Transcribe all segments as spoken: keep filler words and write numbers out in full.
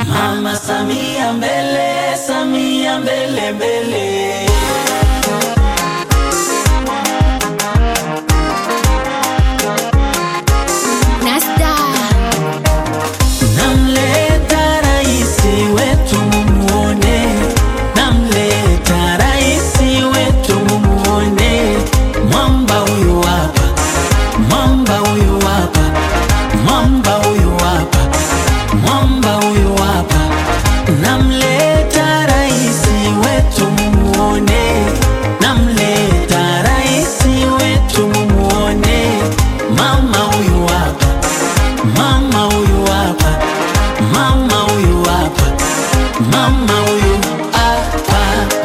Mama Samia mbele, Samia mbele mbele. Nasta Namleta raisi wetu mumuone, namleta raisi wetu mumuone. Mwamba huyu hapa, mwamba huyu hapa, mwamba huyu hapa, mwamba huyu hapa. Namleta raisi wetu mumuone, namleta raisi wetu mumuone. Mama huyu hapa, mama huyu hapa, mama huyu hapa, mama huyu hapa.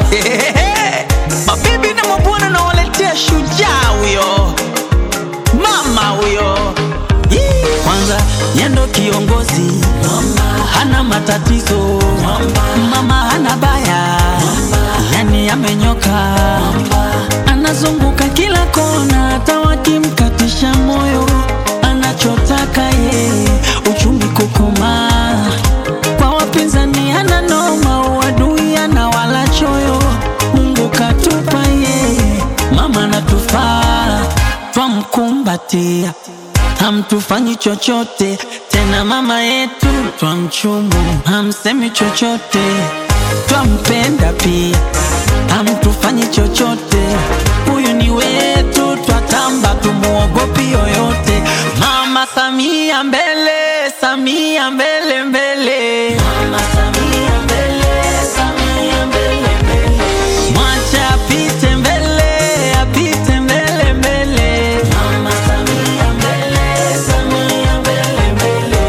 Mabibi na mabwana na waletea shujaa huyo, mama huyo. Kwanza yendo kiongozi, mama hana matatizo, mama, mama hana baya, mama, yani amenyoka, mama, anazunguka kila kona, hata wakimkatisha moyo, anachotaka ye uchumi kukoma. Kwa wapinzani hana noma, uadui ana wala choyo. Mungu katupa ye, mama natufaa, twamkumbatia, hamtufanyi chochote tena. Mama yetu twamchumu, hamsemi chochote, twampenda pia, hamtufanyi chochote. Huyu ni wetu, twatamba, tumuogopi yoyote. Mama Samia mbele, Samia mbele mbele. Mama Samia mbele, Samia mbele mbele. Mwacha apite mbele, apite mbele mbele. Mama Samia mbele, Samia mbele mbele.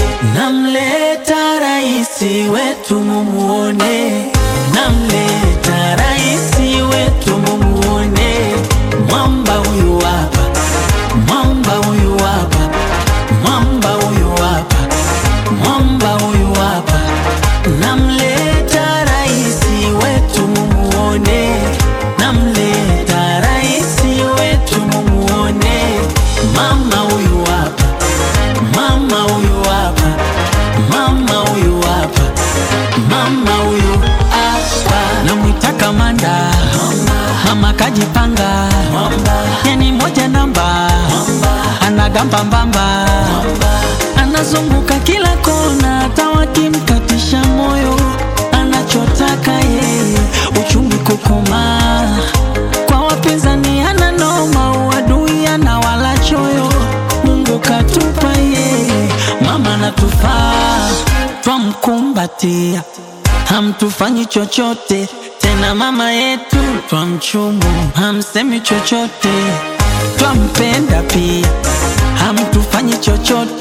Namleta raisi wetu mumuone, namleta raisi wetu mumuone. Mwamba huyu hapa, mwamba huyu hapa, mwamba huyu hapa, mwamba huyu hapa. Namleta raisi wetu mumuone, namleta raisi wetu mumuone. Mama huyu hapa, mama huyu hapa, mama huyu hapa, mama huyu hapa. Namwita kamanda, mama kajipanga, yani moja namba, anagamba mbamba, anazunguka kila kona, hata wakimkatisha moyo, anachotaka yeye uchumi kukoma. Kwa wapinzani hana noma, uadui ana wala choyo. Mungu katupa yeye, mama natufaa, twamkumbatia, hamtufanyi chochote tena. Mama yetu twamchumu, hamsemi chochote, twampenda pia, hamtufanyi chochote.